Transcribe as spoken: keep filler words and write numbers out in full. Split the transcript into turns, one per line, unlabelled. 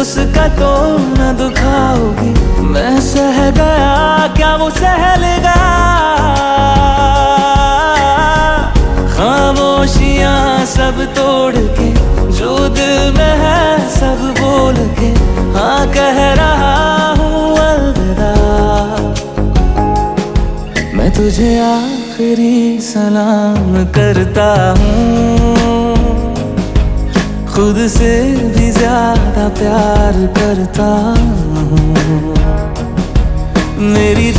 उसका तो न दुखाओगी। मैं सह गया क्या वो सह लेगा, खामोशियां सब तोड़ के जो दिल में है सब बोल के हाँ कह रहा हूँ अलविदा। मैं तुझे आखिरी सलाम करता हूँ, खुद से भी ज्यादा प्यार करता हूँ। मेरी